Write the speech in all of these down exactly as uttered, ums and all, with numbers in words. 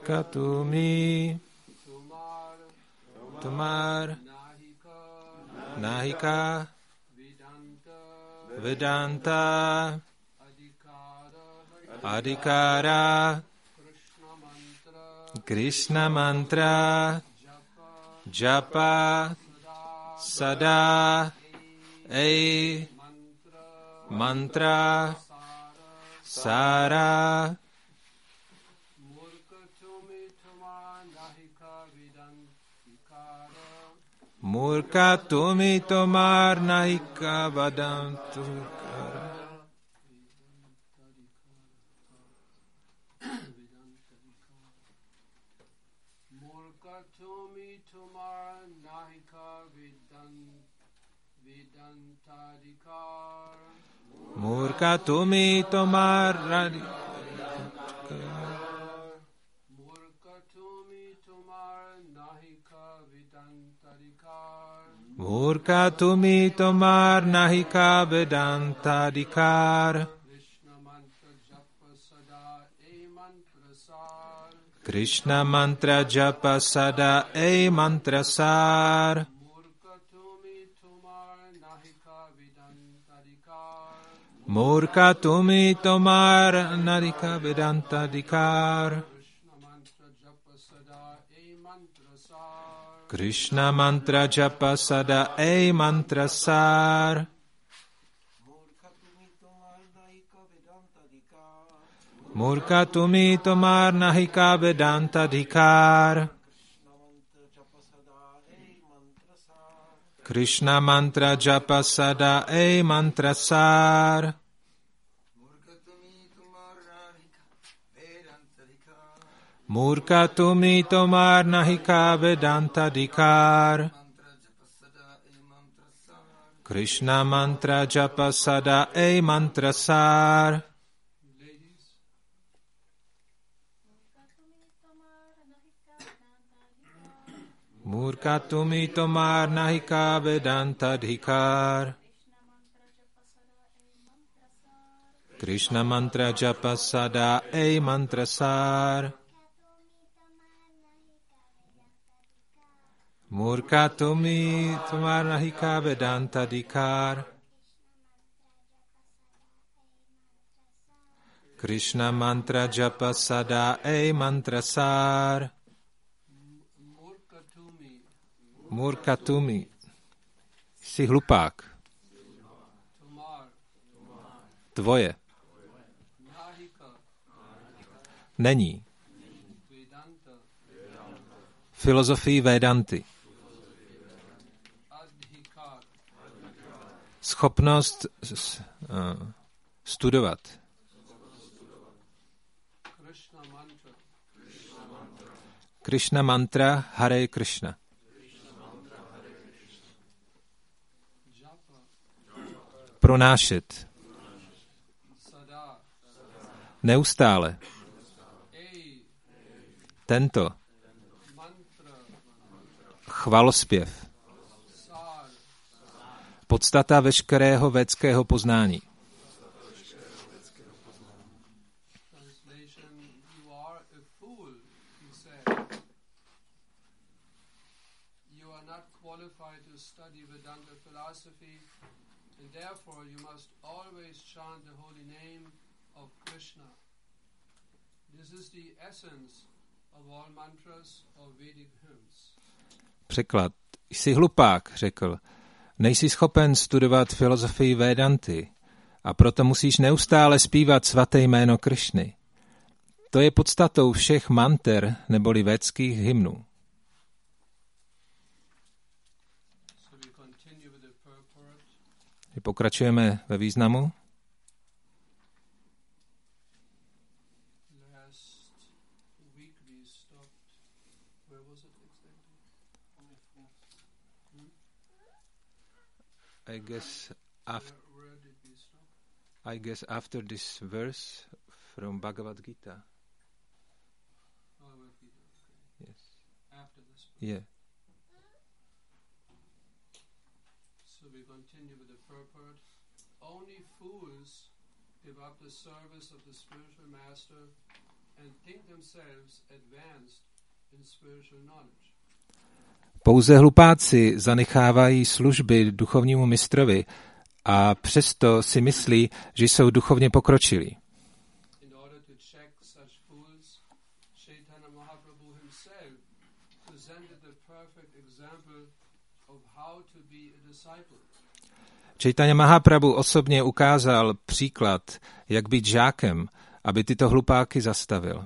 Murka tumi, Tumar, Nahika, Vedanta, Adhikara, Krishna mantra, Japa, Sada, Ei, Mantra, Sara, Murka tumi tomar nahika vadantu. Murka tumi tomar nahika vedantadikar. Murka tumi tomar radikar. Murka tumi tomar nahika vedantadikar. Krishna mantra japa sada ei mantra sar. Murka tumi tomar nahika vedantadikar. Krishna mantra japa sada ei mantra sar. Murka tumi tomar nahika vedantadikar. Krishna mantra japa sada ei mantra sar. Murka tumi tomar nahika vedantadikar. Krishna mantra japa sada ei mantra sar. Murka tumi tomar nahika vedantadikar. Krishna mantra japa sada ei mantra sar. Murka tumi tomar nahika vedantadikar. Krishna mantra japa sada ei mantra sar. Murka tumi. Jsi hlupák. Tvoje. Není. Filozofii Vedanty. Schopnost uh, studovat. Krishna mantra Hare Krishna. Pronášet. Neustále. Tento. Chvalospěv. Podstata veškerého védského poznání. Překlad. Jsi hlupák, řekl. Nejsi schopen studovat filozofii Vedanty a proto musíš neustále zpívat svaté jméno Krišny. To je podstatou všech manter neboli védských hymnů. Pokračujeme ve významu. I guess after, I guess after this verse from Bhagavad Gita. Yes. After this. Yeah. So we continue with the purport. Only fools give up the service of the spiritual master and think themselves advanced in spiritual knowledge. Pouze hlupáci zanechávají služby duchovnímu mistrovi a přesto si myslí, že jsou duchovně pokročilí. In order to check such fools, Chaitanya Mahaprabhu himself presented the perfect example of how to be a disciple. Chaitanya Mahaprabhu osobně ukázal příklad, jak být žákem, aby tyto hlupáky zastavil.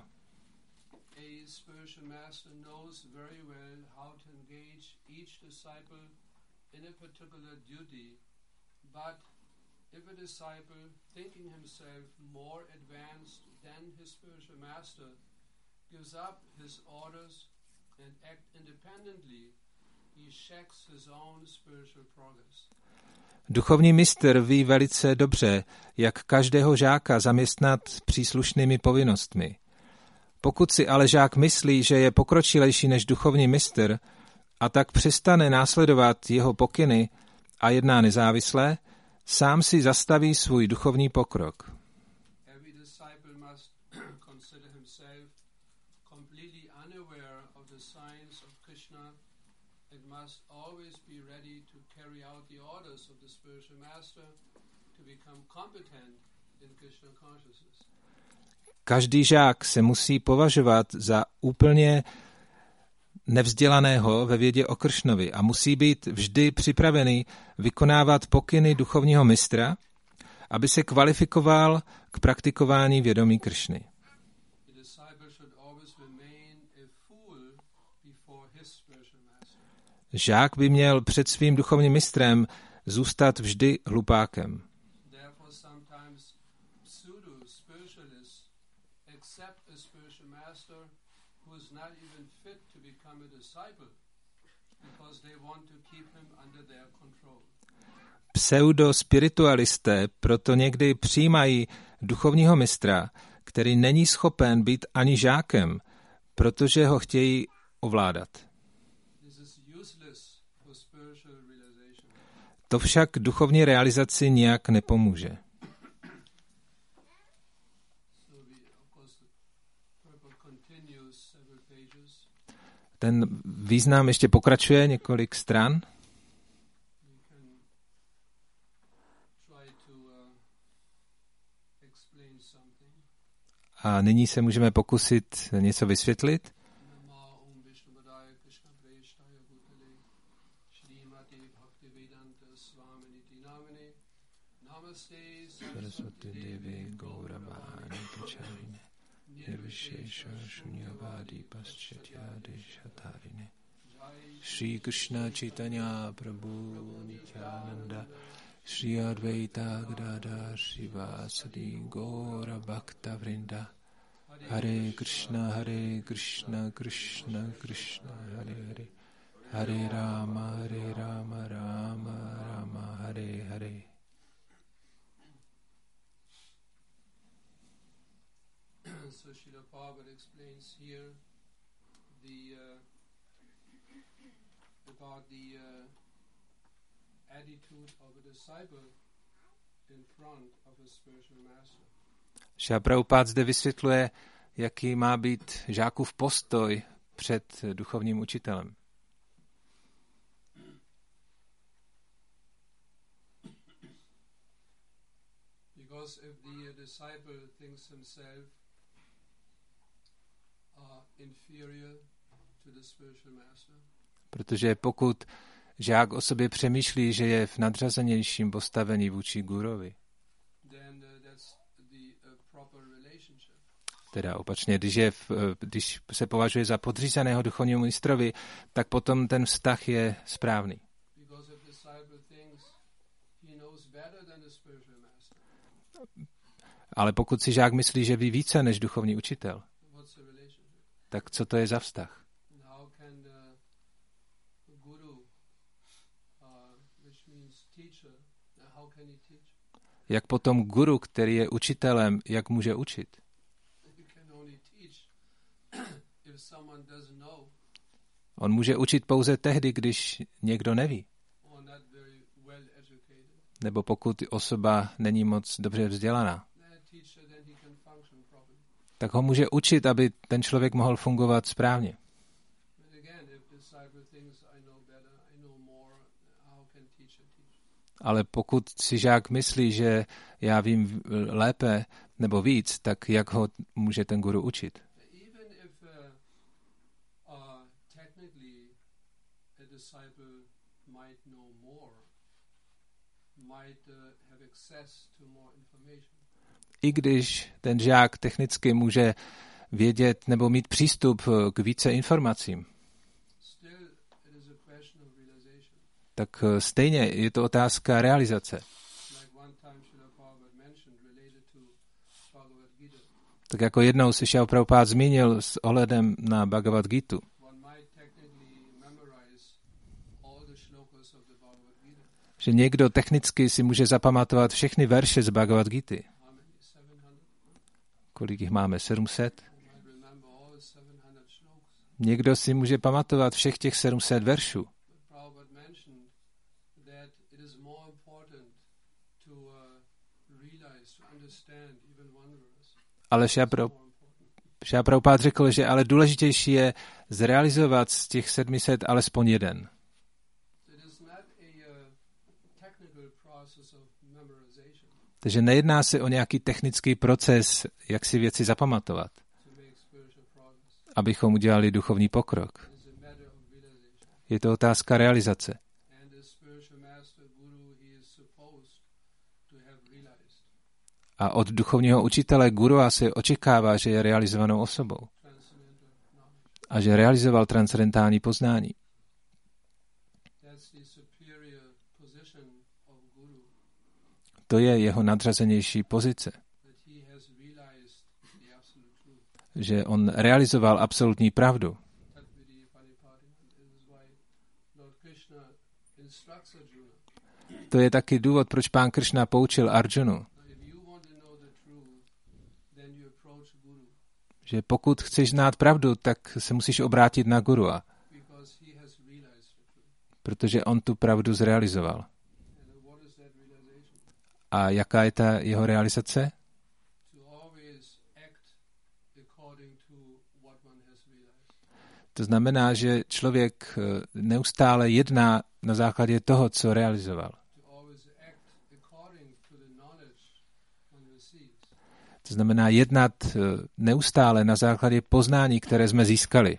A spiritual master knows very well how to engage each disciple in a particular duty, but if a disciple, thinking himself more advanced than his spiritual master, gives up his orders and act independently, he checks his own spiritual progress. Duchovní mistr ví velice dobře, jak každého žáka zaměstnat příslušnými povinnostmi. Pokud si ale žák myslí, že je pokročilejší než duchovní mistr a tak přestane následovat jeho pokyny a jedná nezávisle, sám si zastaví svůj duchovní pokrok. Every disciple must consider himself completely unaware of the signs of Krishna and must always be ready to carry out the orders of the spiritual master to become competent in Krishna consciousness. Každý žák se musí považovat za úplně nevzdělaného ve vědě o Kršnovi a musí být vždy připravený vykonávat pokyny duchovního mistra, aby se kvalifikoval k praktikování vědomí Kršny. The disciple should always remain a fool before his spiritual master. Žák by měl před svým duchovním mistrem zůstat vždy hlupákem. Therefore, sometimes pseudo-spiritualists accept a spiritual master who is not even fit to become a disciple because they want to keep him under their control. Pseudo-spiritualisté proto někdy přijímají duchovního mistra, který není schopen být ani žákem, protože ho chtějí ovládat. This is useless for spiritual realization. To však duchovní realizaci nijak nepomůže. So we, of course, the purport continues several pages. Ten význam ještě pokračuje několik stran. We can try to uh, explain something. A nyní se můžeme pokusit něco vysvětlit. Namo Om Vishnupadaya Krishna Prayasthaya Bhutale Shrimati Bhaktivedanta Swaminiti Namine Namaste Saraswati Devi Gauravani Pracharine Nirvishesha Shunyavadi Paschatya Shatarine Shri Krishna Chaitanya Prabhu Nityananda Shri Advaita Gadadhar Srivasadi Gaura Bhakta Vrinda Hare Krishna Hare Krishna Krishna Krishna Hare Hare Hare Rama Hare Rama Rama Rama Hare Hare. So Srila Prabhupada explains here the uh, about the uh, attitude of a disciple in front of a spiritual master. Šrila Prabhupád zde vysvětluje, jaký má být žákův postoj před duchovním učitelem. Because if the disciple thinks himself uh, inferior to the spiritual master, Protože pokud žák o sobě přemýšlí, že je v nadřazenějším postavení vůči gurovi, then uh, that's the uh, proper relationship. teda opačně, když, je v, když se považuje za podřízeného duchovnímu mistrovi, tak potom ten vztah je správný. Because if the disciple thinks he knows better than the spiritual master, Ale pokud si žák myslí, že ví více než duchovní učitel, what's the relationship? tak co to je za vztah? And how can the guru, uh, which means teacher, uh, how can he teach? Jak potom guru, který je učitelem, jak může učit? He can only teach if someone doesn't know On může učit pouze tehdy, když někdo neví, or not very well educated. nebo pokud osoba není moc dobře vzdělaná. That teacher, then he can function properly. tak ho může učit, aby ten člověk mohl fungovat správně. Ale pokud si žák myslí, že já vím lépe nebo víc, tak jak ho může ten guru učit? I když ten žák technicky může vědět nebo mít přístup k více informacím, tak stejně je to otázka realizace. Tak jako jednou si Šrila Prabhupád zmínil s ohledem na Bhagavad Gitu, že někdo technicky si může zapamatovat všechny verše z Bhagavad Gity. Kolik jich máme? sedm set? Někdo si může pamatovat všech těch sedm set veršů. Ale Šrila Prabhupád řekl, že ale důležitější je zrealizovat z těch sedm set alespoň jeden. Takže nejedná se o nějaký technický proces, jak si věci zapamatovat, abychom udělali duchovní pokrok. Je to otázka realizace. A od duchovního učitele gurua se očekává, že je realizovanou osobou a že realizoval transcendentální poznání. To je jeho nadřazenější pozice. Že on realizoval absolutní pravdu. To je taky důvod, proč pán Kršna poučil Arjunu, že pokud chceš znát pravdu, tak se musíš obrátit na gurua, protože on tu pravdu zrealizoval. A jaká je ta jeho realizace? To znamená, že člověk neustále jedná na základě toho, co realizoval. To znamená jednat neustále na základě poznání, které jsme získali.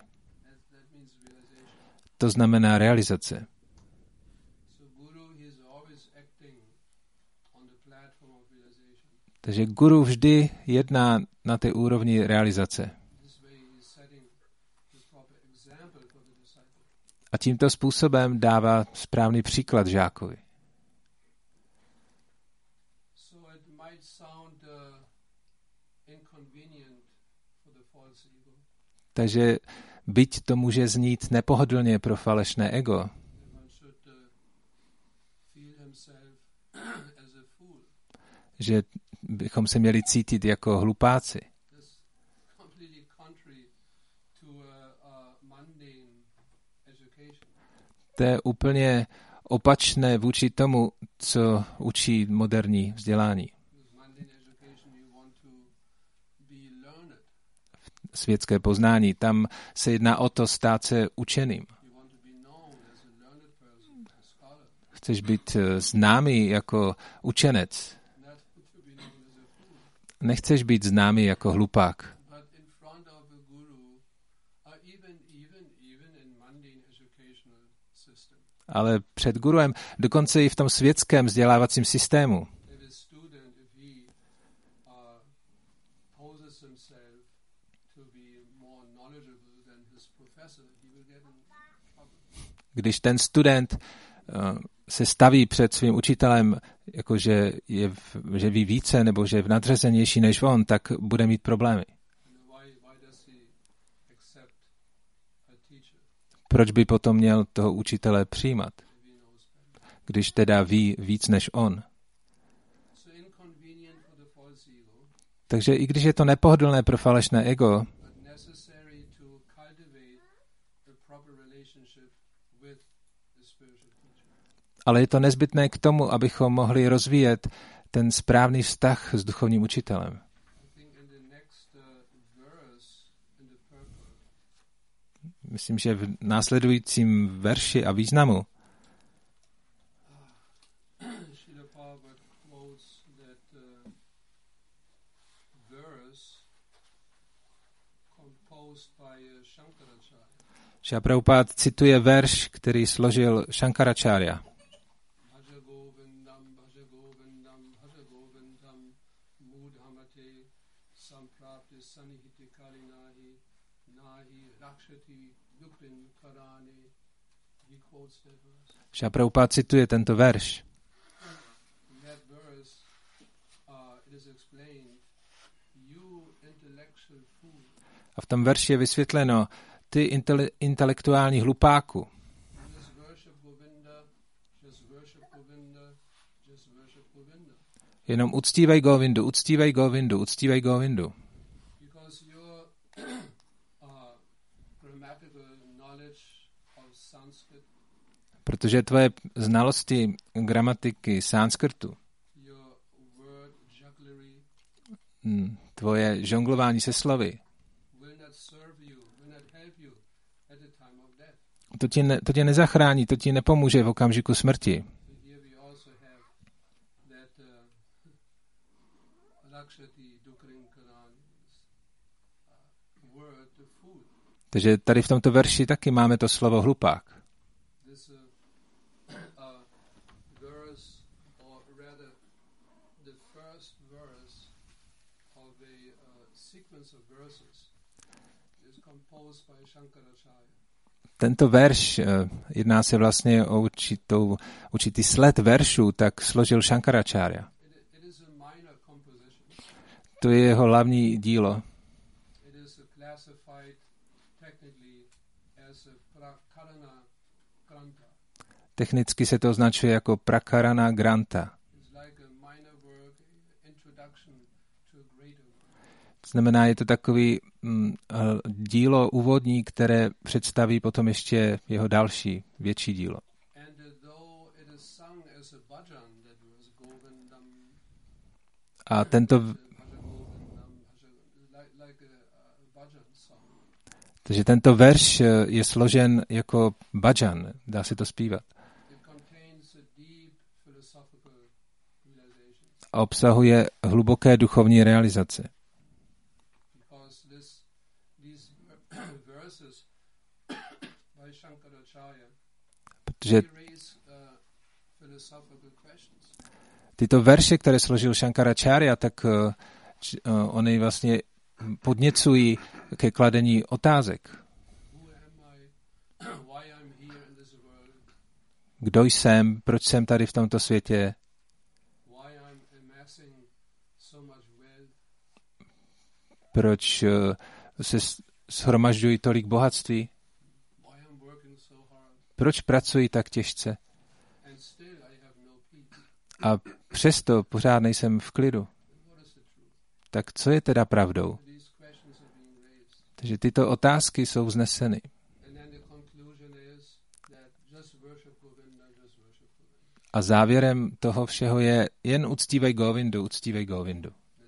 To znamená realizace. Takže guru vždy jedná na té úrovni realizace. A tímto způsobem dává správný příklad žákovi. Takže byť to může znít nepohodlně pro falešné ego, že bychom se měli cítit jako hlupáci. To je úplně opačné vůči tomu, co učí moderní vzdělání. Světské poznání. Tam se jedná o to stát se učeným. Chceš být známý jako učenec. Nechceš být známý jako hlupák. Ale před guruem, dokonce i v tom světském vzdělávacím systému, když ten student se staví před svým učitelem, jakože je v, že ví více nebo že je v nadřazenější než on, tak bude mít problémy. Proč by potom měl toho učitele přijímat, když teda ví víc než on? Takže i když je to nepohodlné pro falešné ego, ale je to nezbytné k tomu, abychom mohli rozvíjet ten správný vztah s duchovním učitelem. myslím, že v následujícím verši a významu Šrila Prabhupád cituje verš, který složil Shankaracharya. Šrila Prabhupád cituje tento verš. A v tom verši je vysvětleno, ty intele- intelektuální hlupáku. Jenom uctívej Govindu, uctívej Govindu, uctívej Govindu. Protože tvoje znalosti gramatiky sanskrtu, tvoje žonglování se slovy, to tě, ne, to tě nezachrání, to ti nepomůže v okamžiku smrti. Takže tady v tomto verši taky máme to slovo hlupák. Tento verš, jedná se vlastně o určitou, určitý sled veršů, tak složil Shankaracharya. To je jeho hlavní dílo. Technicky se to označuje jako Prakarana Granta. Znamená, je to takový mm, dílo úvodní, které představí potom ještě jeho další, větší dílo. A tento takže tento verš je složen jako bhajan, dá se to zpívat. A obsahuje hluboké duchovní realizace. Protože tyto verše, které složil Shankaracharya, tak uh, oni vlastně podněcují ke kladení otázek. Kdo jsem, proč jsem tady v tomto světě, proč uh, se shromažďují tolik bohatství, proč pracuji tak těžce a přesto pořád nejsem v klidu. Tak co je teda pravdou? Takže tyto otázky jsou vzneseny. A závěrem toho všeho je jen uctívej Govindu, uctívej Govindu.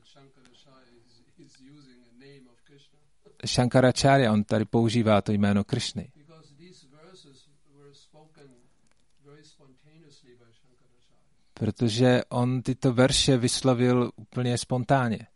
Shankaracharya, on tady používá to jméno Krishny. Protože on tyto verše vyslovil úplně spontánně.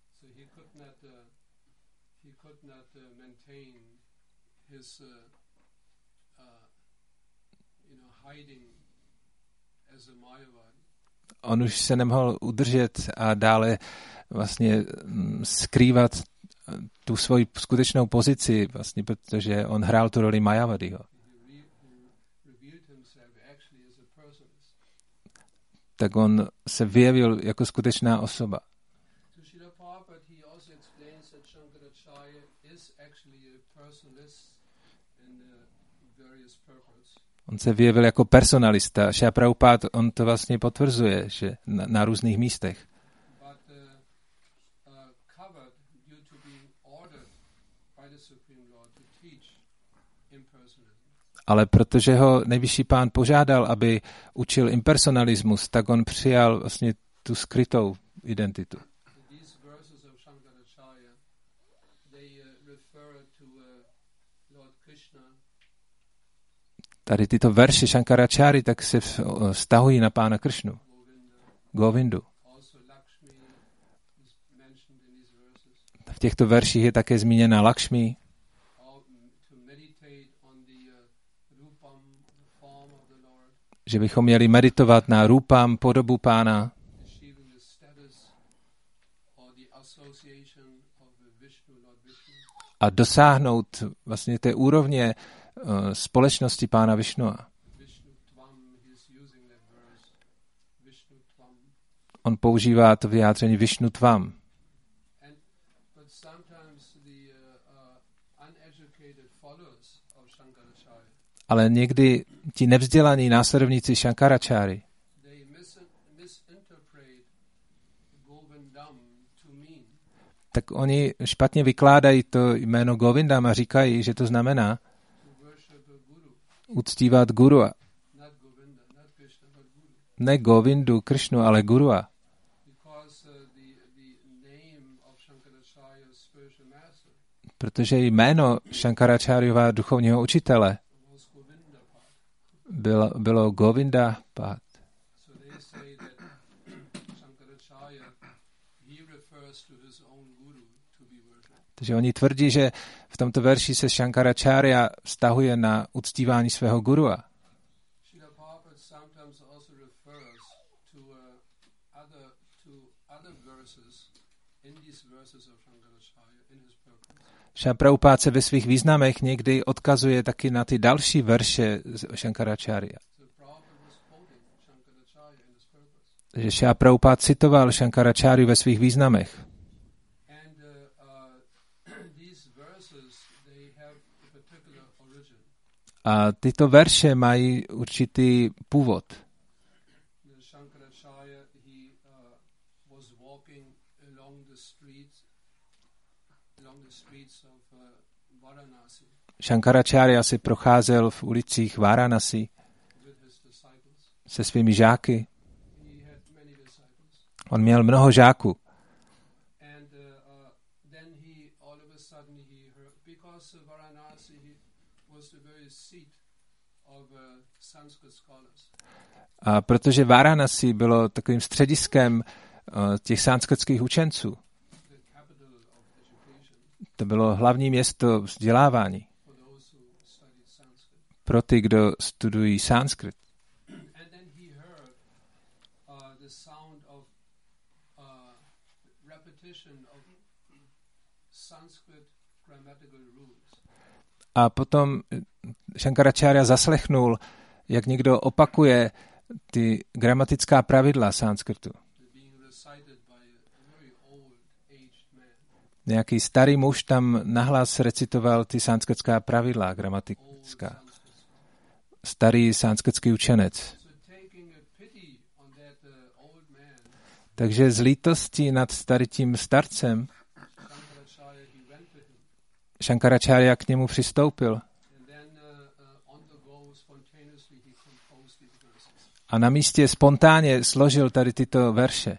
On už se nemohl udržet a dále vlastně skrývat tu svoji skutečnou pozici, vlastně, protože on hrál tu roli Mayavadiho. Tak on se vyjevil jako skutečná osoba. On se vyjevil jako personalista. Šrila Prabhupád, on to vlastně potvrzuje, že na, na různých místech. Ale protože ho nejvyšší pán požádal, aby učil impersonalismus, tak on přijal vlastně tu skrytou identitu. Tady tyto verše Shankaracháry tak se vztahují na Pána Kršnu, Govindu. V těchto verších je také zmíněna Lakšmi, že bychom měli meditovat na rupam, podobu Pána, a dosáhnout vlastně té úrovně uh, společnosti Pána Višnua. On používá to vyjádření Višnu Tvam. Ale někdy ti nevzdělaní následovníci Shankaracháry tak oni špatně vykládají to jméno Govindam a říkají, že to znamená uctívat Gurua. Ne Govindu, Kršnu, ale Gurua. Protože jméno Shankaracháryova duchovního učitele bylo, bylo Govinda Pad. Takže oni tvrdí, že v tomto verši se Shankaracharya vztahuje na uctívání svého gurua. Šrila Prabhupáda se ve svých významech někdy odkazuje taky na ty další verše Shankaracharya. Takže Šrila Prabhupáda citoval Shankaracharyu ve svých významech. A tyto verše mají určitý původ. Shankaracharya si procházel v ulicích Varanasi se svými žáky. On měl mnoho žáků. A protože Varanasi bylo takovým střediskem uh, těch sanskritských učenců, to bylo hlavní město vzdělávání pro ty, kdo studují sanskrit. A potom Shankaracharya zaslechnul, jak někdo opakuje ty gramatická pravidla sanskritu. Nějaký starý muž tam nahlas recitoval ty sanskritská pravidla, gramatická. Starý sanskritský učenec. Takže z lítosti nad tady tím starcem Shankaracharya k němu přistoupil. A na místě spontánně složil tady tyto verše.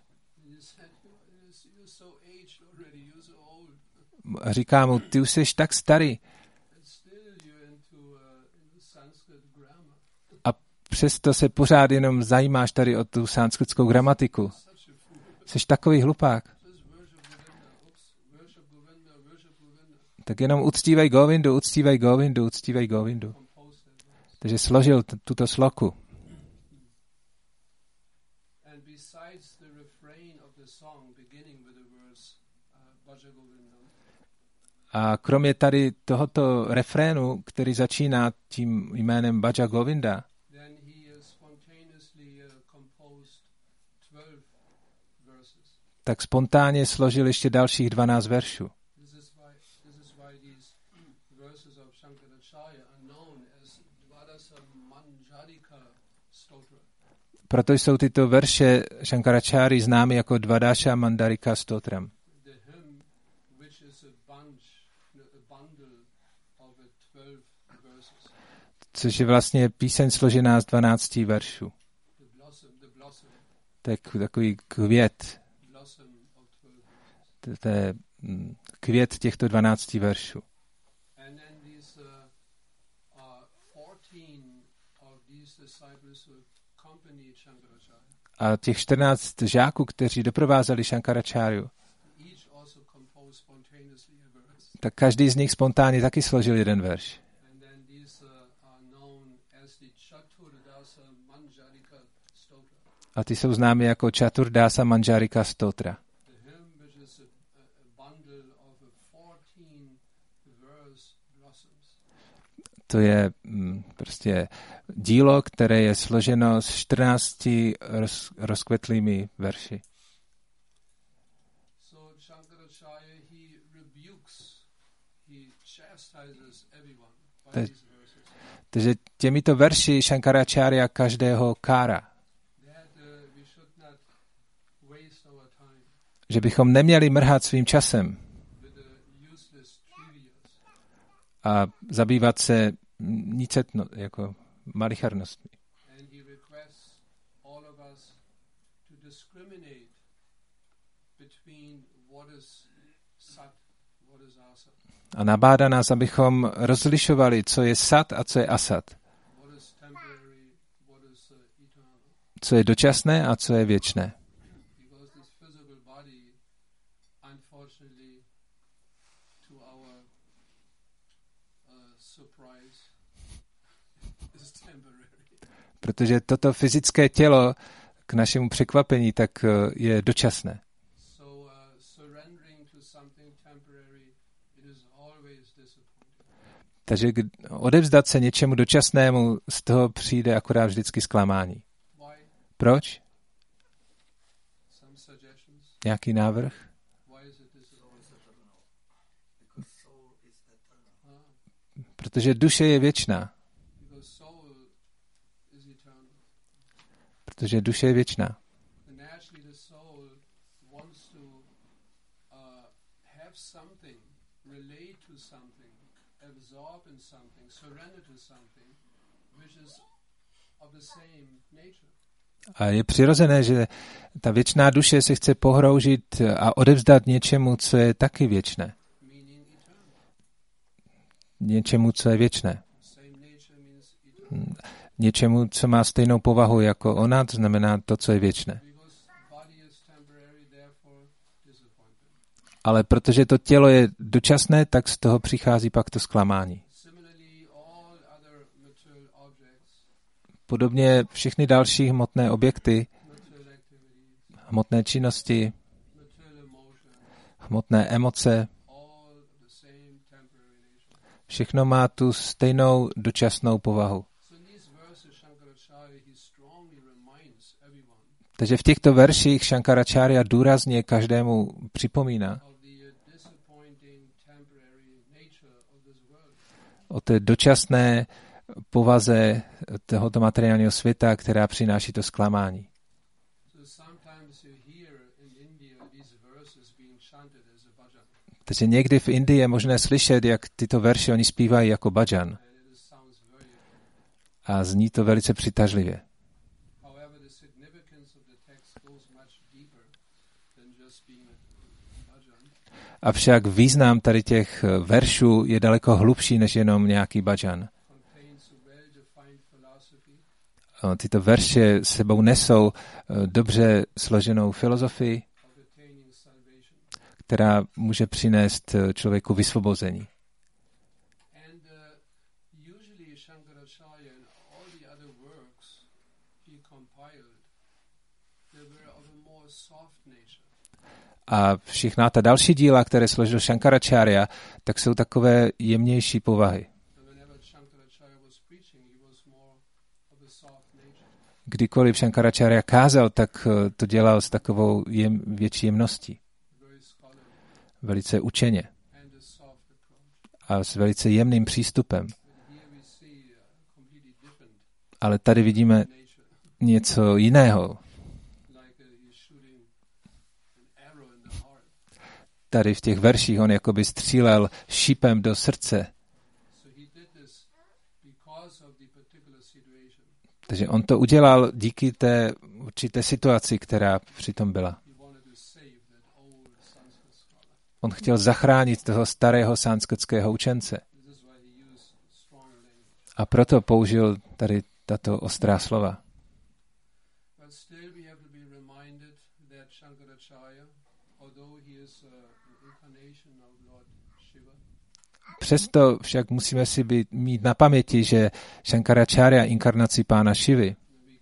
A říká mu, ty už jsi tak starý. A přesto se pořád jenom zajímáš tady o tu sanskritskou gramatiku. Jsi takový hlupák. Tak jenom uctívej Govindu, uctívej Govindu, uctívej Govindu. Takže složil t- tuto sloku. A kromě tady tohoto refrénu, který začíná tím jménem Bhaja Govinda, tak spontánně složil ještě dalších dvanáct veršů. Proto jsou tyto verše Shankaracháry známy jako Dvadasha Mandarika Stotram. Což je vlastně píseň složená z dvanácti veršů. To je takový květ. To je květ těchto dvanácti veršů. A těch čtrnáct žáků, kteří doprovázeli Shankaracharyu, tak každý z nich spontánně taky složil jeden verš. A ty jsou známy jako Chaturdasa Manjarika Stotra. To je mm, prostě dílo, které je složeno z čtrnácti roz, rozkvetlými verši. Takže těmito verši Shankaracharya každého kára. Že bychom neměli mrhat svým časem a zabývat se nicetno, jako malicharnostmi. A nabádá nás, abychom rozlišovali, co je sat a co je asat. Co je dočasné a co je věčné. Protože toto fyzické tělo k našemu překvapení tak je dočasné. Takže odevzdat se něčemu dočasnému, z toho přijde akorát vždycky zklamání. Proč? Nějaký návrh? Protože duše je věčná. Protože duše je věčná. A je přirozené, že ta věčná duše se chce pohroužit a odevzdat něčemu, co je taky věčné. Něčemu, co je věčné. Něčemu, co má stejnou povahu jako ona, to znamená to, co je věčné. Ale protože to tělo je dočasné, tak z toho přichází pak to zklamání. Podobně všechny další hmotné objekty, hmotné činnosti, hmotné emoce, všechno má tu stejnou dočasnou povahu. Takže v těchto verších Shankaracharya důrazně každému připomíná o té dočasné povaze tohoto materiálního světa, která přináší to zklamání. Takže někdy v Indii je možné slyšet, jak tyto verše oni zpívají jako bhajan. A zní to velice přitažlivě. Avšak význam tady těch veršů je daleko hlubší než jenom nějaký bhajan. Tyto verše sebou nesou dobře složenou filozofii, která může přinést člověku vysvobození. A všechna ta další díla, které složil Shankaracharya, tak jsou takové jemnější povahy. Kdykoliv Shankaracharya kázal, tak to dělal s takovou jem, větší jemností. Velice učeně. A s velice jemným přístupem. Ale tady vidíme něco jiného. Tady v těch verších on jakoby střílel šípem do srdce. Takže on to udělal díky té určité situaci, která přitom byla. On chtěl zachránit toho starého sanskritského učence. A proto použil tady tato ostrá slova. Přesto však musíme si být, mít na paměti, že Shankaracharya inkarnací pána Šivy,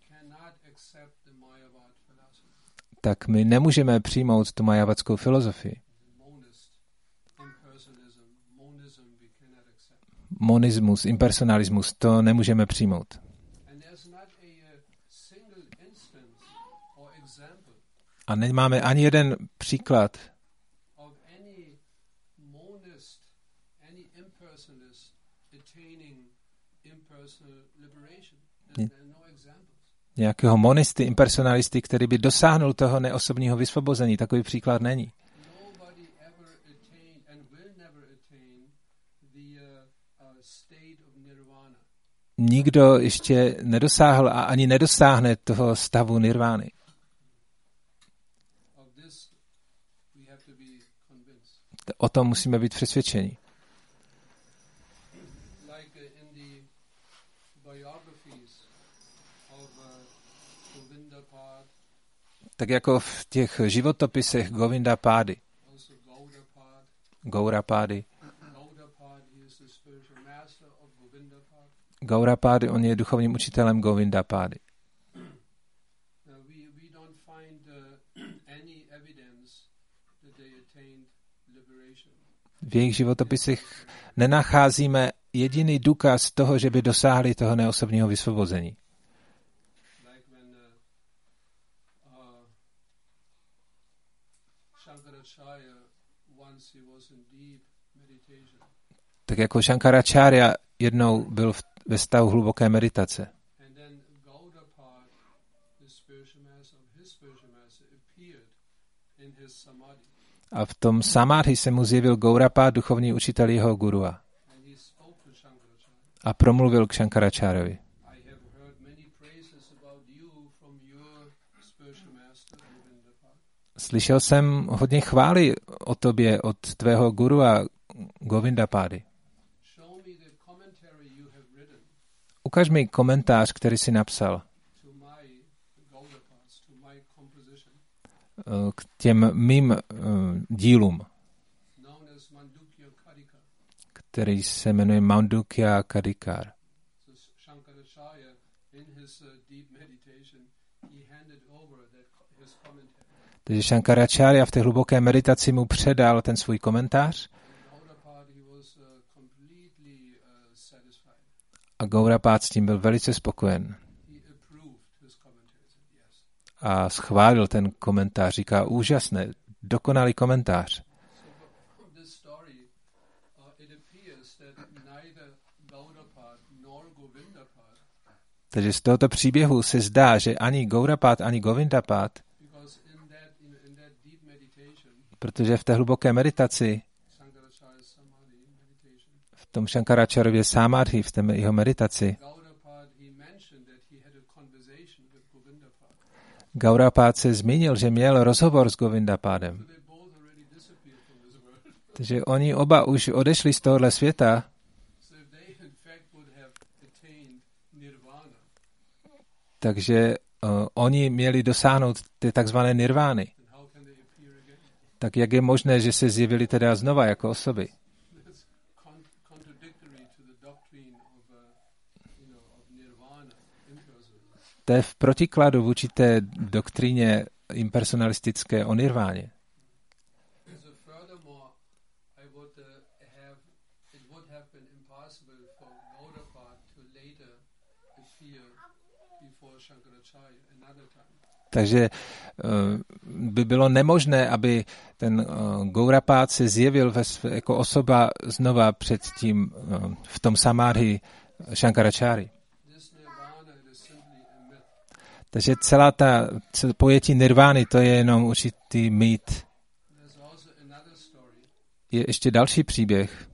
tak my nemůžeme přijmout tu majavatskou filozofii. Monismus, impersonalismus, to nemůžeme přijmout. A nemáme ani jeden příklad nějakého monisty, impersonalisty, který by dosáhnul toho neosobního vysvobození. Takový příklad není. Nikdo ještě nedosáhl a ani nedosáhne toho stavu nirvány. O tom musíme být přesvědčeni. Tak jako v těch životopisech Govindapády, Gaurapády. Gaurapády, on je duchovním učitelem Govindapády. V jejich životopisech nenacházíme jediný důkaz toho, že by dosáhli toho neosobního vysvobození. Tak jako Shankaracharya jednou byl v, ve stavu hluboké meditace. A v tom samádhi se mu zjevil Gaurapád, duchovní učitel jeho gurua. A promluvil k Shankaracharyovi. Slyšel jsem hodně chvály o tobě od tvého gurua Govindapády. Ukaž mi komentář, který jsi napsal k těm mým dílům, který se jmenuje Mandukya Kadikar. Takže Shankaracharya v té hluboké meditaci mu předal ten svůj komentář a Gaurapád s tím byl velice spokojen. A schválil ten komentář, říká, úžasné, dokonalý komentář. Takže z tohoto příběhu se zdá, že ani Gaurapád, ani Govindapád, protože v té hluboké meditaci, v tom Shankaracharyově samadhi, v té jeho meditaci, Gaurapád se zmínil, že měl rozhovor s Govindapádem. Takže oni oba už odešli z tohohle světa. Takže uh, oni měli dosáhnout té takzvané nirvány. Tak jak je možné, že se zjevili teda znova jako osoby? To je v protikladu vůči té doktríně impersonalistické o nirváně. Takže by bylo nemožné, aby ten Gaurapád se zjevil ve své, jako osoba znova před tím, v tom samádhi Shankaracharya. Takže celá ta pojetí nirvány, to je jenom určitý mýt. Je ještě další příběh,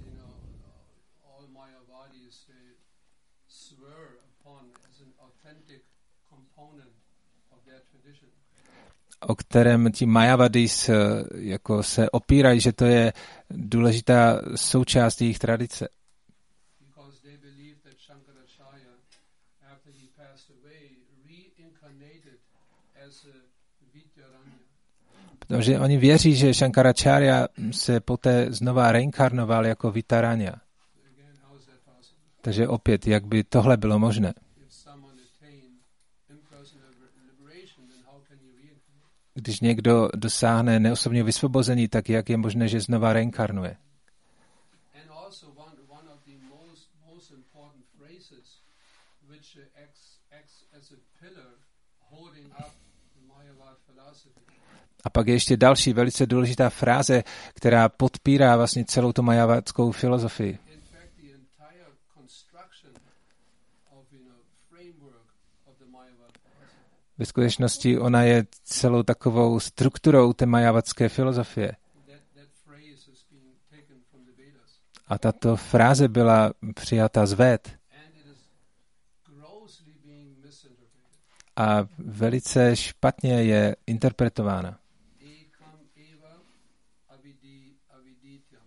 o kterém ti Mayavadis jako se opírají, že to je důležitá součást jejich tradice. they believe that Shankaracharya, after he passed away, reincarnated as a Vidyaranya. Protože oni věří, že Shankaracharya se poté znova reinkarnoval jako Vitaranya. Again, how is that possible? Takže opět, jak by tohle bylo možné? If someone attained impersonal liberation, then how can he reincarnate? Když někdo dosáhne neosobního vysvobození, tak jak je možné, že znova reinkarnuje? And also one one of the most most important phrases which uh, acts acts as a pillar holding up the Mayavad philosophy. A pak je ještě další velice důležitá fráze, která podpírá vlastně celou tu majavadskou filozofii. In fact, the entire construction of, you know, framework of the Mayavad philosophy. Ve skutečnosti ona je celou takovou strukturou té majavadské filozofie. That that phrase is being taken from the Vedas, A tato fráze byla přijata z Véd and it is grossly being misinterpreted. a velice špatně je interpretována. Ekam eva avidi avidityam.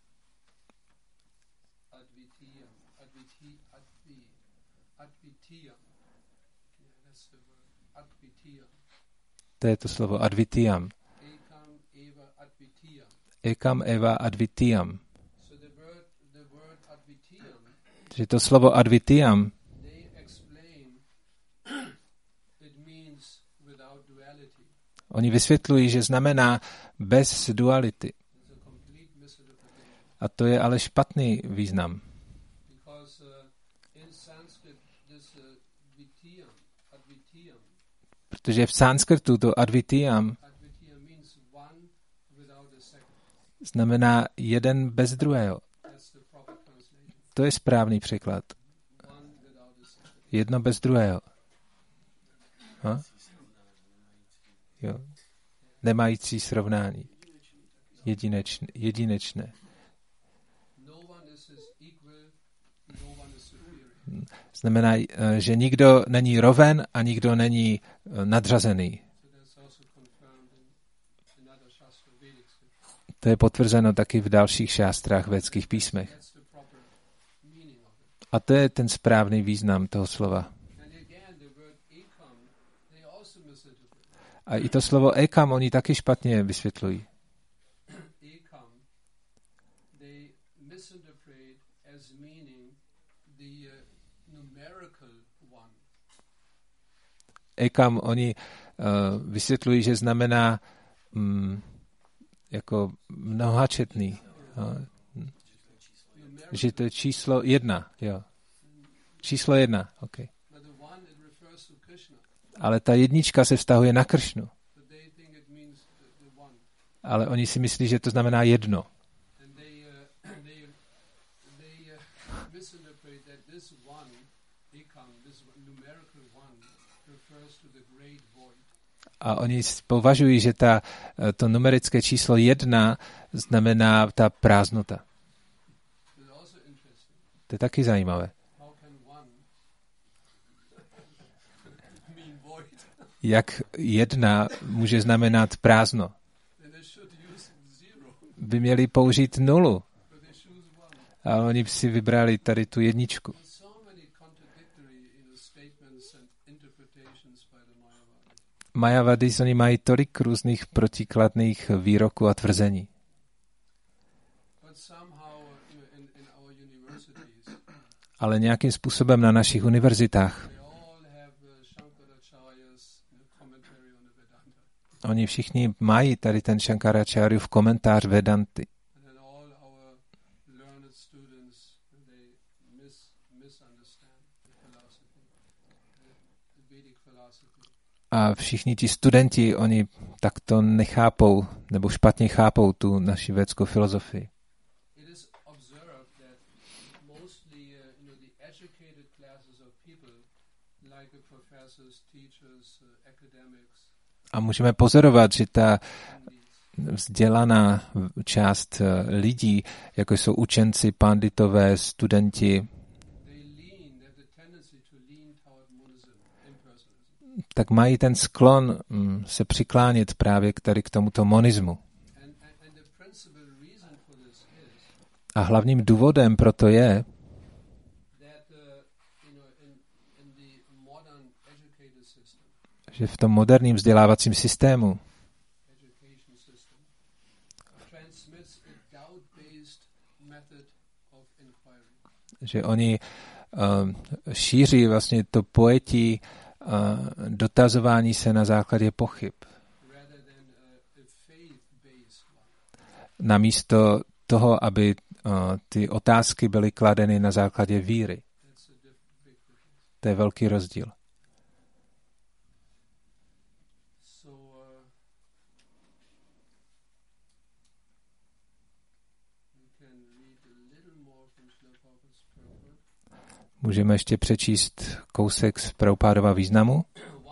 Advitiyam. Adviti advi. Advitiyam. Yeah, that's the word. Advitiyam. To je to slovo advitiyam. Ekam eva advitiyam. Ekam eva advitiyam. So the word the word advitiyam, Že to slovo advitiyam, they explain it means without duality. oni vysvětlují, že znamená bez duality. It's a complete misinterpretation. A to je ale špatný význam. Because uh, in Sanskrit, this uh, vitiyam, advitiyam, Protože v sanskrtu to advitiyam advitiyam means one without a second. znamená jeden bez druhého. That's the proper translation. To je správný překlad. One without a second. Jedno bez druhého. Ha? Jo. Nemající srovnání. Jedinečné. jedinečné. No one is his equal, no one is superior. Znamená, že nikdo není roven a nikdo není nadřazený. So that's also confirmed in another Shastra, Vedic scripture. To je potvrzeno taky v dalších šástrách védských písmech. That's the proper meaning of it. A to je ten správný význam toho slova. And again, the word ekam, they also misinterpret. A i to slovo ekam oni taky špatně vysvětlují. Ekam, they misinterpret as meaning the uh, numerical one. Ekam oni uh, vysvětlují, že znamená mm, jako mnohačetný. Uh, že to je číslo jedna. Jo. Číslo jedna. Okay. But the one, it refers to Krishna. Ale ta jednička se vztahuje na Kršnu. But they think it means the, the one. Ale oni si myslí, že to znamená jedno. And they, uh, they, they uh, misinterpret that this one, ekam, this numerical one, refers to the great void. A oni považují, že ta, to numerické číslo jedna znamená ta prázdnota. It's also interesting. To je taky zajímavé. How can one mean void? Jak jedna může znamenat prázdno? Then they should use zero, By měli použít nulu. but they choose one. A oni si vybrali tady tu jedničku. There's so many contradictory, you know, statements and interpretations by the Mayavadis. Majavadis, oni mají tolik různých protikladných výroků a tvrzení. But somehow, you know, in, in our universities, Ale nějakým způsobem na našich univerzitách they all have uh, Shankaracharya's, you know, commentary on the Vedanta. oni všichni mají tady ten Shankaracharjův komentář Vedanty. And then all our learned students, they mis, misunderstand the philosophy, the, the Vedic philosophy. A všichni ti studenti, oni takto nechápou, nebo špatně chápou tu naši védskou filozofii. It is observed that mostly, uh, you know, the educated classes of people, like the professors, teachers, uh, academics, A můžeme pozorovat, že ta MDs, vzdělaná část eh, lidí, jako jsou učenci, panditové, studenti, they lean, they have the tendency to lean toward monism, impersonalism. tak mají ten sklon mm, se přiklánět právě k tady k tomuto monismu. And, and, and the principal reason for this is A hlavním důvodem pro to je, that že v tom moderním vzdělávacím systému že oni uh, šíří vlastně to pojetí uh, dotazování se na základě pochyb. Namísto toho, aby uh, ty otázky byly kladeny na základě víry. To je velký rozdíl. Můžeme ještě přečíst kousek z Prabhupádova významu.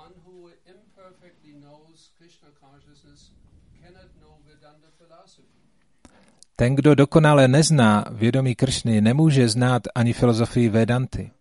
Ten, kdo dokonale nezná vědomí Kršny, nemůže znát ani filozofii Vedanty.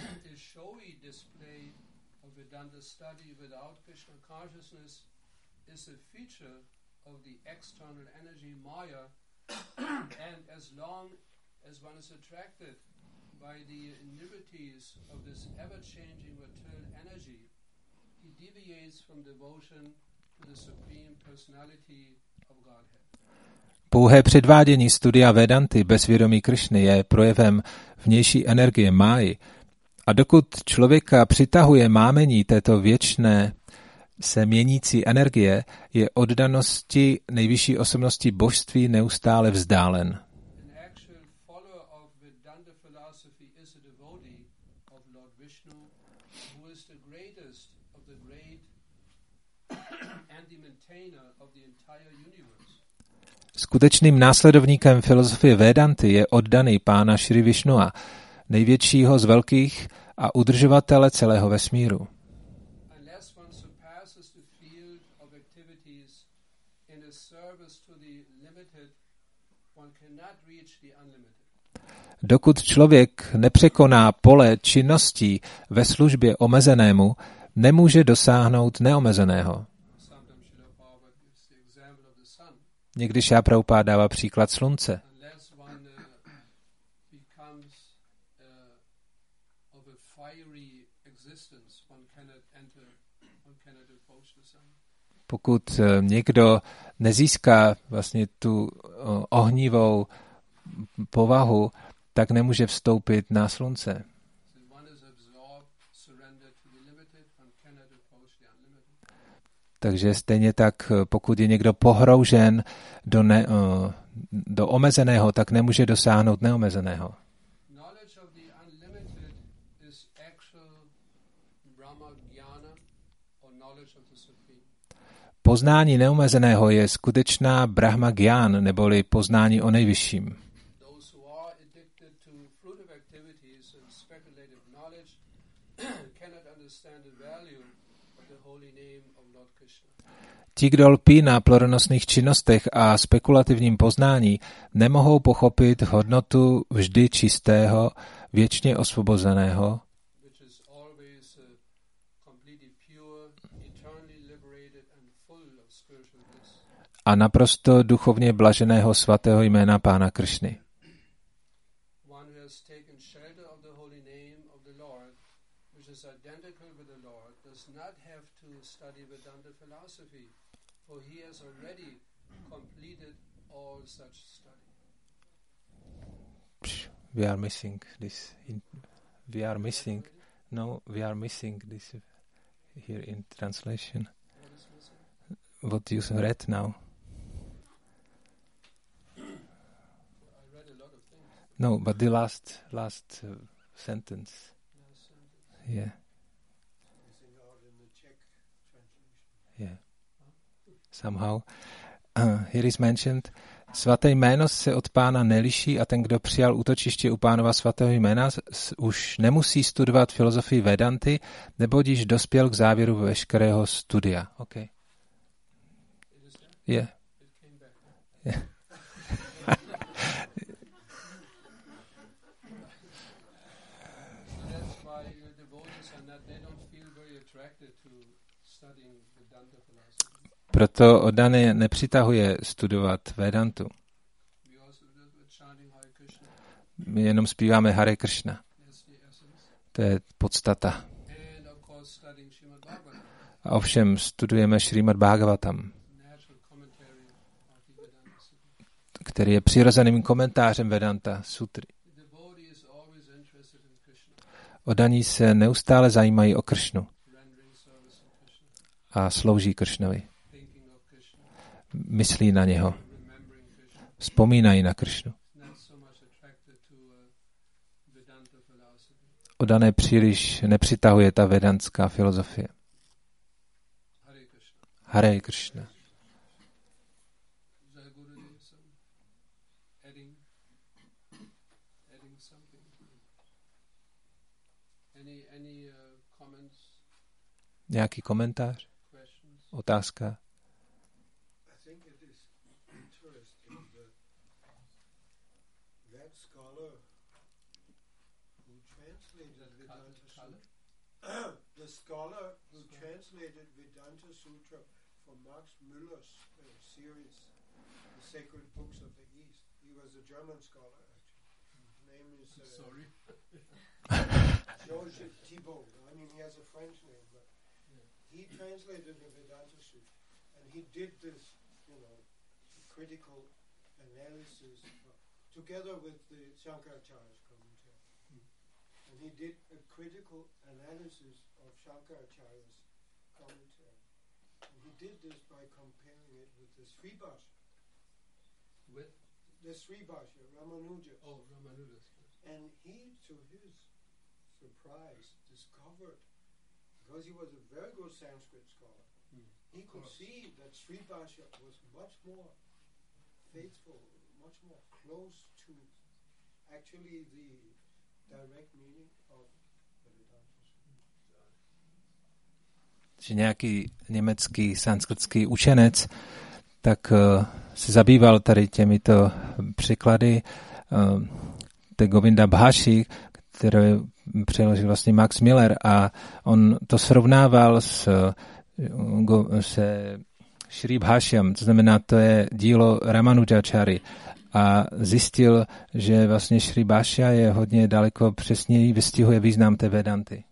By the liberties of this ever-changing material energy, he deviates from devotion to the Supreme Personality of Godhead. Pouhé předvádění studia Vedanty bez vědomí Kršny je projevem vnější energie máji. A dokud člověka přitahuje mámení této věčné se měnící energie, je oddanosti nejvyšší osobnosti božství neustále vzdálen. Skutečným následovníkem filozofie Vedanty je oddaný pána Šri Višnua, největšího z velkých a udržovatele celého vesmíru. Dokud člověk nepřekoná pole činností ve službě omezenému, nemůže dosáhnout neomezeného. Někdy Šrila Prabhupáda dává příklad slunce. Pokud někdo nezíská vlastně tu ohnivou povahu, tak nemůže vstoupit na slunce. Takže stejně tak, pokud je někdo pohroužen do, ne, do omezeného, tak nemůže dosáhnout neomezeného. Poznání neomezeného je skutečná Brahma Gyan, neboli poznání o nejvyšším. Ti, kdo lpí na plodonosných činnostech a spekulativním poznání, nemohou pochopit hodnotu vždy čistého, věčně osvobozeného, a naprosto duchovně blaženého svatého jména Pána Kršny. We are missing this. In, we are missing. No, we are missing this here in translation. What you read now? No, but the last last uh, sentence. Yeah. Yeah. Somehow uh, here is mentioned. Svaté jméno se od Pána neliší a ten, kdo přijal útočiště u Pánova svatého jména, už nemusí studovat filozofii Vedanty, neboť již dospěl k závěru veškerého studia. Okay. Yeah. Yeah. Proto oddané nepřitahuje studovat Vedantu. My jenom zpíváme Hare Kršna. To je podstata. A ovšem studujeme Šrímad Bhagavatam, který je přirozeným komentářem Vedanta sutry. Oddaní se neustále zajímají o Kršnu a slouží Kršnovi. Myslí na něho. Vzpomínají na Kršnu. Oddané příliš nepřitahuje ta vedantská filozofie. Hare Krishna. Nějaký komentář? Otázka? The scholar who translated Vedanta Sutra from Max Müller's uh, series, The Sacred Books of the East. He was a German scholar, actually. His name is... Uh, Sorry? Georges Thibault. I mean, he has a French name, but yeah. He translated the Vedanta Sutra, and he did this, you know, critical analysis uh, together with the Shankaracharya's commentary. Mm. And he did a critical analysis of Shankaracharya's commentary. And he did this by comparing it with the Sribhashya. With? The Sribhashya, Ramanuja. Oh, Ramanuja. And he, to his surprise, discovered, because he was a very good Sanskrit scholar, mm, he could course. see that Sribhashya was much more faithful, much more close to actually the direct meaning of the Vedanta. Že nějaký německý sanskritský učenec tak uh, se zabýval tady těmito překlady uh, té Govinda Bhaši, které přeložil vlastně Max Miller, a on to srovnával s, se Šrí Bhášyam, to znamená, to je dílo Ramanujacary, a zjistil, že vlastně Šrí Bhášya je hodně daleko přesněji vystihuje význam té Vedanty.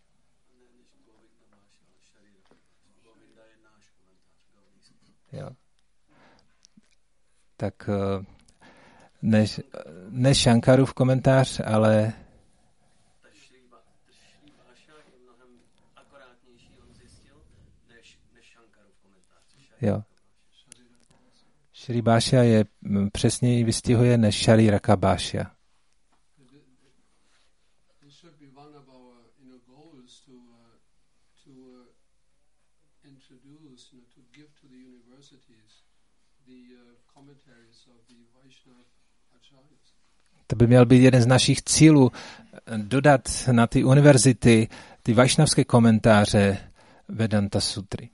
Jo. Tak než, než Šankarův komentář, ale jo. Šrí Bhášya je přesněji vystihuje než Šariraka Bhášya. To by měl být jeden z našich cílů, dodat na ty univerzity ty vajšnavské komentáře Vedanta Sutry.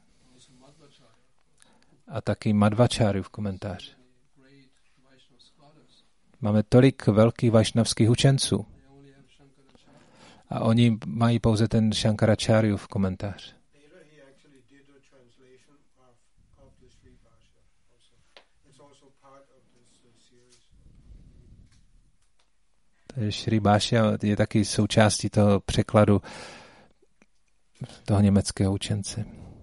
A taky Madhvacháryův komentář. Máme tolik velkých vajšnavských učenců. A oni mají pouze ten Šankaracháryův komentář. Šrí Bhášya je taky součástí toho překladu toho německého učence.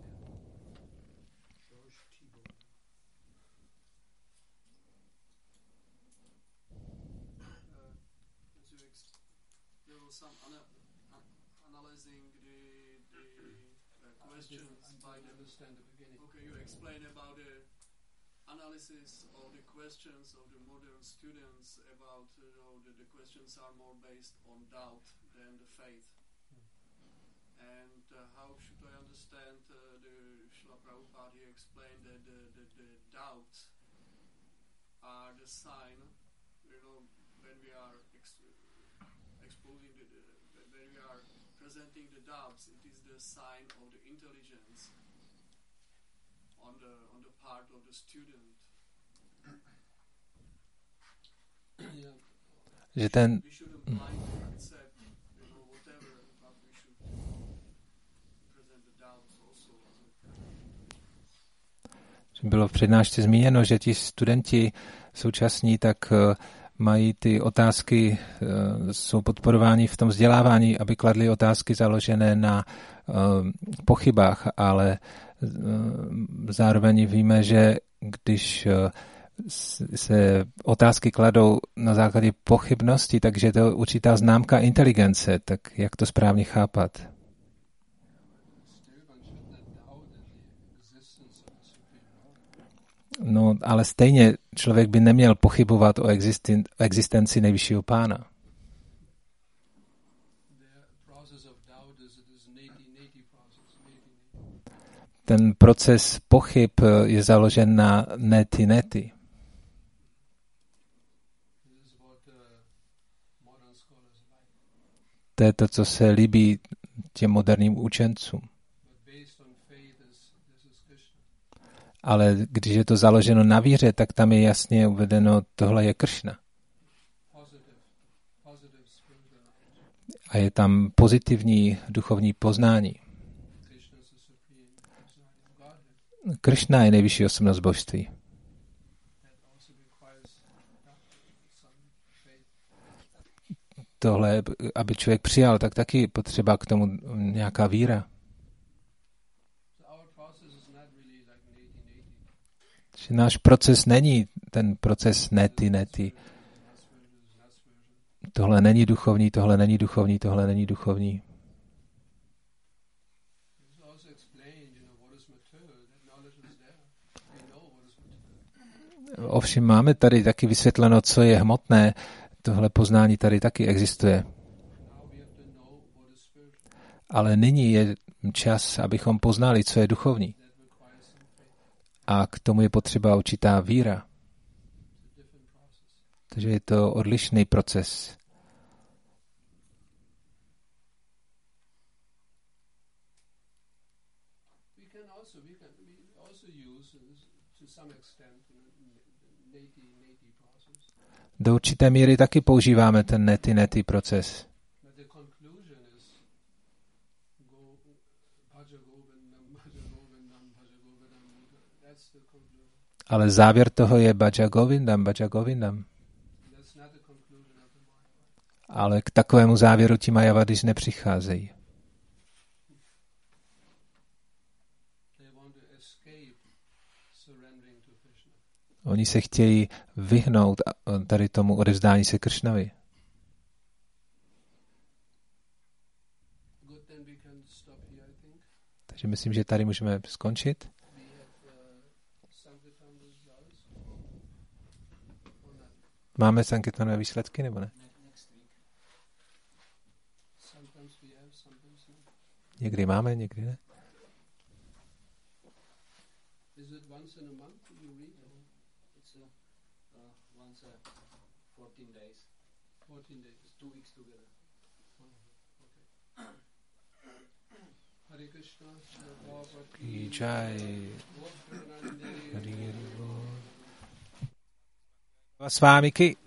Že ten bylo v přednášce zmíněno, že ti studenti současní tak mají ty otázky, jsou podporováni v tom vzdělávání, aby kladli otázky založené na pochybách, ale zároveň víme, že když se otázky kladou na základě pochybnosti, takže to je určitá známka inteligence, tak jak to správně chápat? No, ale stejně člověk by neměl pochybovat o existen- existenci nejvyššího pána. Ten proces pochyb je založen na neti neti. To je to, co se líbí těm moderním učencům. Ale když je to založeno na víře, tak tam je jasně uvedeno, tohle je Kršna. A je tam pozitivní duchovní poznání. Kršna je nejvyšší osobnost božství. Tohle, aby člověk přijal, tak taky potřeba k tomu nějaká víra. Že náš proces není ten proces neti neti. Tohle není duchovní, tohle není duchovní, tohle není duchovní. Ovšem máme tady taky vysvětleno, co je hmotné. Tohle poznání tady taky existuje. Ale nyní je čas, abychom poznali, co je duchovní. A k tomu je potřeba určitá víra. Takže je to odlišný proces. Do určité míry taky používáme ten neti neti proces. Ale závěr toho je Bhaja Govindam, Bhaja Govindam. Ale k takovému závěru ti Mayavadis nepřicházejí. Oni se chtějí vyhnout tady tomu odevzdání se Kršnovi. Takže myslím, že tady můžeme skončit. Máme sankirtanové výsledky, nebo ne? Někdy máme, někdy ne. Jai. S vámi ki.